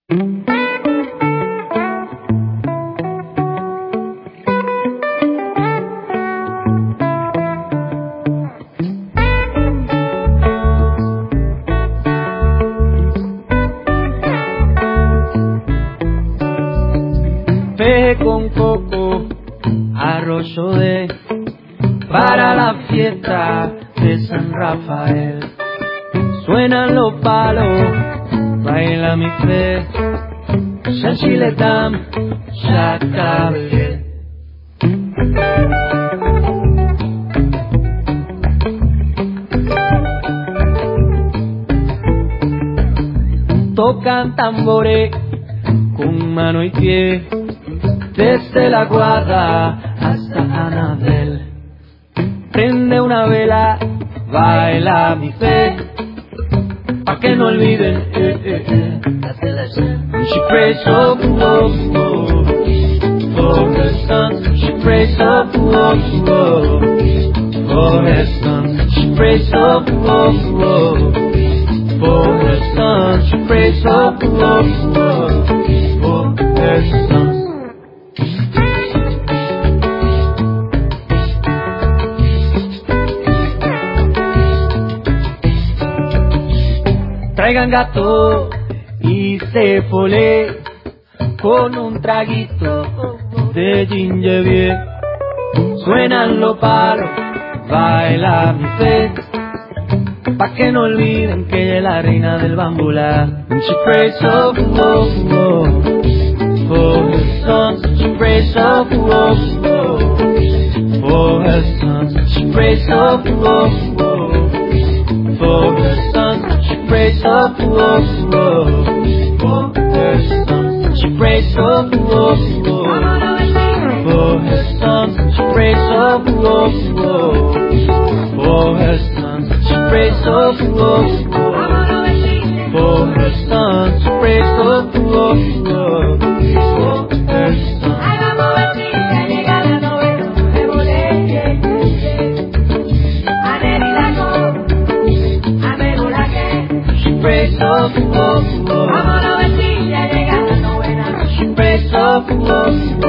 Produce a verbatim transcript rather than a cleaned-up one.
Fe con coco, arroyo de para la fiesta de San Rafael. Suenan los palos, baila mi fe, ya chiletam, ya cabe. Tocan tambores con mano y pie, desde la Guarda hasta Anabel. Prende una vela, baila mi fe, pa' que no olviden, eh, eh, eh. And she prays, oh, oh, oh, for her son. She prays, oh, oh, oh, for her son. She prays, oh, oh, oh, for her son. She prays, oh, oh, oh, for her son. Traigan gato y cefole con un traguito de ginger beer. Suenan los palos, baila mi fe, pa' que no olviden que ella es la reina del bambular. And she prays, oh, oh, oh, for her sons. She prays, oh, oh, oh, for her sons. She prays, oh, oh, oh, for her sons. She prays, oh, oh, oh, for her sons. She prays, oh, oh, oh, for her sons. She prays, oh, oh, oh, for her sons. She prays, oh, oh, oh, for her sons. She prays, oh, oh, oh, for her sons. Praise of oh, oh. She prays, oh, oh, oh.